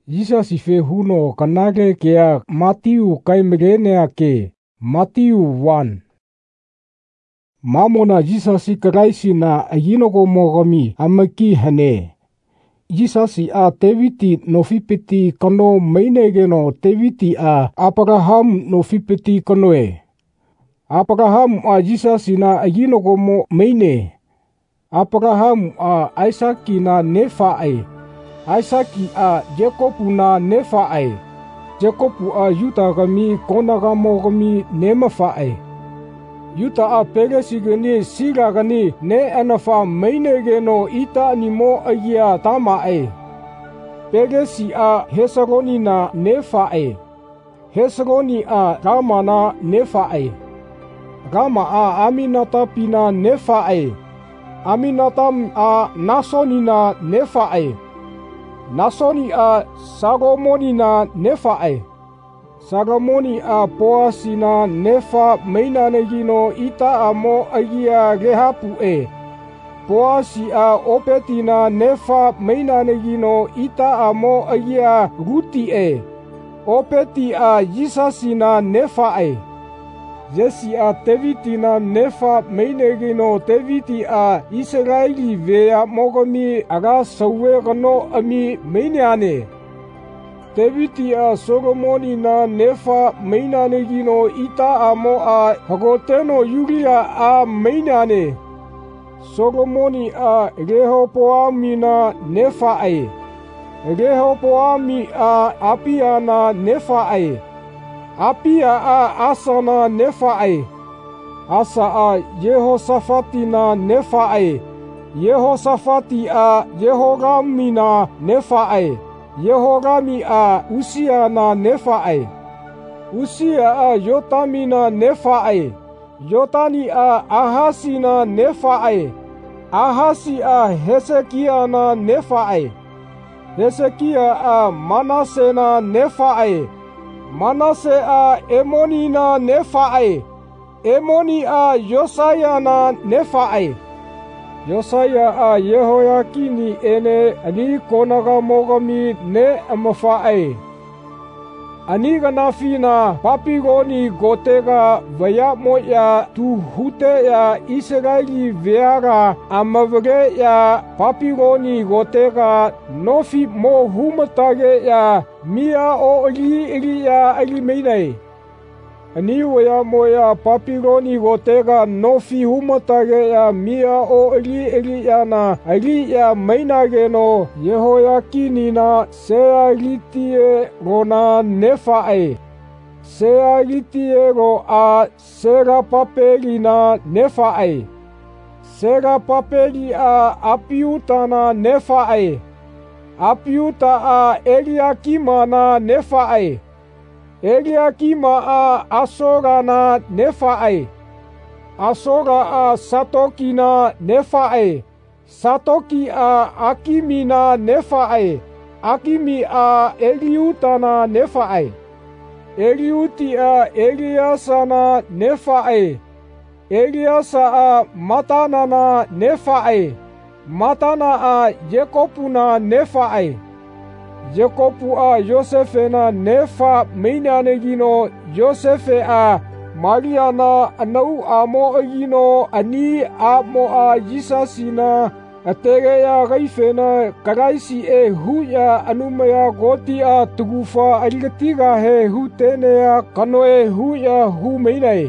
Jesus fe huno kanage kea Matthew kaimegenea ke Matthew 1. Mamona Jesus Christ na ayinogo mogami amaki hane. Jesus a teviti no fipeti kano mainege no teviti a Abraham no fipeti kanoe. Abraham a Jesus na ayinogo mo maine. Abraham a Isaac na nefae. Isaac a Jacob na nefae. Jacob a Yuda gami konaga mogami nemafae. Yuda a Peresi gani Sira gani ne anafa mainege no ita ni mo agia tamae. Peresi a Hesroni na nefae. Hesroni a Rama na nefae. Rama a Aminadab na nefae. Aminadab a Nasoni na nefae. Nasoni a Salomoni na nefae. Salomoni a Boasi na nefa mainanegi no ita amo agia Rehapu e. Boasi a Obedi na nefa mainanegi no ita amo agia Ruti e. Obedi a Yisasi na nefae. Jesi a Teviti na nefa mainegi no Teviti a Israeli vea mogami aga sauwe gano ami mainane. Teviti a Solomoni na nefa mainanegi no ita amo a Hagoteno Yuria a mainane. Solomoni a Rehoboami na nefae. Rehoboami a Abia na nefae. Abia a Asa na nefae. Asa a Yehoshafati na nefae. Yehoshafati a Yehorami na nefae. Yehorami a Usia na nefae. Usia a Yotami na nefae. Yotani a Ahasi na nefae. Ahasi a Hezekia na nefae. Hezekia a Manase na nefae. Manase a Emoni na nefae. Emoni a Yosaya na nefae. Yosaya a Yehoyakini ene ani konaga mogami ne amafae. Ani ganafi na Papironi gotega vaya moya tu hute ya Israeli veaga amavre ya Papironi gotega nofi mo humatage ya mia o ili ya aliminei. Ani waya moya Papironi gotega nofi humatage ya mia o ili ya na ali ya mainage no Yehoyakini na Sealitie rona nefae. Sealitie ro a Serapapeli na nefae. Serapapeli a Apiuta na nefae. Apiuta a Eliakima na nefae. Eliakima a Asora na nefae. Asora a Satoki na nefae. Satoki a Akimi na nefae. Akimi a Eliuta na nefae. Eliuti a Eliasa na nefae. Eliasa a Matana na nefae. Matana a Jacobu na nefae. Jacobu a Yosefe na nefa mainanegi no Yosefe a Maria na anau amo agino ani amo a Yisasi na atere ya gaife na karaisi e hu ya anumaya goti a tugufa aligatiga he hu tene ya kanoe hu ya hu mainai.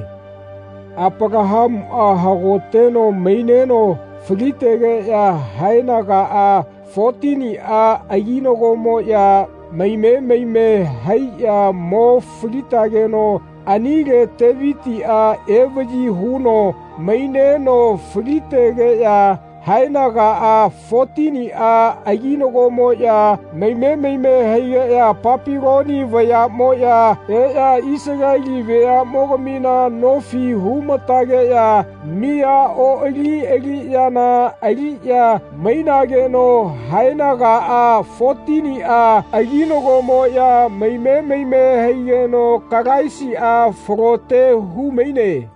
Abraham a hagoteno maineno filitege ya hainaga a 14 a ayinogo mo ya maime hai ya mo filitage no anige teviti a evaji huno maine no filitege ya hainaga a 14 a ayinogo mo ya maime hai ya Papironi vaya mo ya ya Israeli vaya mogamina nofi humatage ya mia o eli ya na ali ya mainage no hainaga a 14 a ayinogo mo ya maime hai no karaisi a frote hu maine.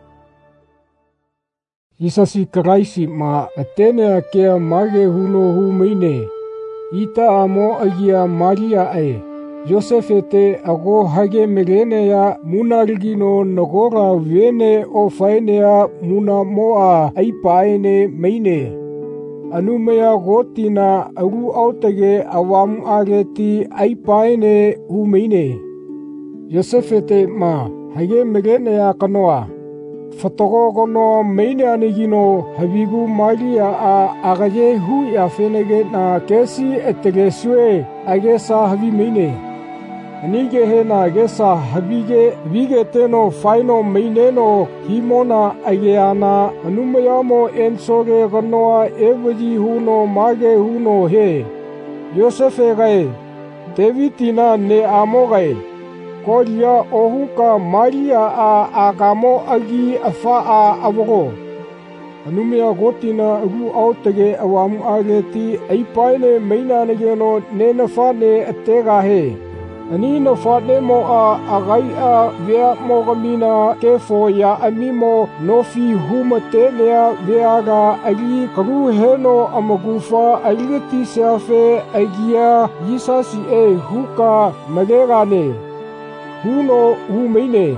Isasi karaisi ma atene akea mage huno hu maine. Ita amo agia Maria e. Josefe te ago hage megenea munarigino nagora vene o fainea muna moa aipaene meine. Anumea gotina agu autage awam ageti aipaene umeine. Josefe te ma hage megenea kanoa. Fatogo kono meine anigino habigu maria a agaye hu ya fenege na kesi etegesue agesa habi meine. Anige he na agesa habige vige teno faino maineno himona ageana anumeyamo ensoge konoa evaji huno mage huno he. Josefe gae Davidina ne amo gae. Kolia ohuka maria a agamo agi afa a avogo. Anumea gotina agu autage awam ageti aipaine mainanegeno nenafane atega he. Anina fane mo a agai a vea mogamina kefo ya amimo nofi humatenea veaga agi karu heno amagufa aligeti seafe agia yisasi huka magerane. Huno humeine.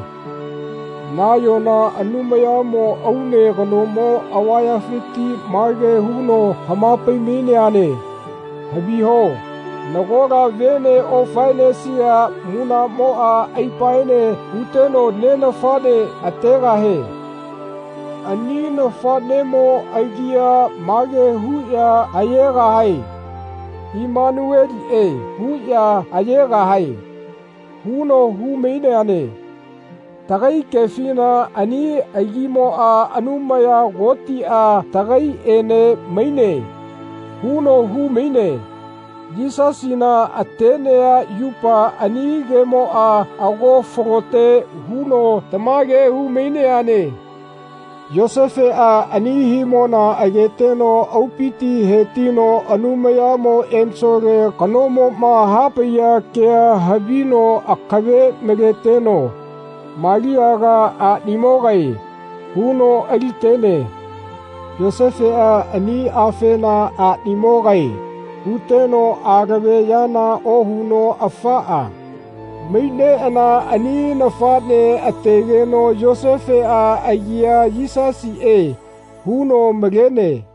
Nayona anumaya mo aune gano mo awaya fiti mage huno hamapai mine ane. Habiho. Nagora vene o fainesia muna moa aipaene uteno nena fade atera he. Anina fade mo aigia mage huya ayera hai. Immanuel huya ayera hai. Huno humeine ane. Tagai kefina ani agimo a anumaya goti a tagai ene maine. Huno humeine. Jisasina atenea yupa ani gemo a ago forote huno tamage humeine ane. Josefe a ani himona ageteno aupiti hetino anumayamo ensore kanomo ma hapaya kea habino akabe megeteno. Mariaga a nimogai. Huno alitene. Josefe a ani afena a nimogai. Uteno agabe yana ohuno afaa. Meine ana ani nafane ategeno Josefe a agia yisasi huno magene.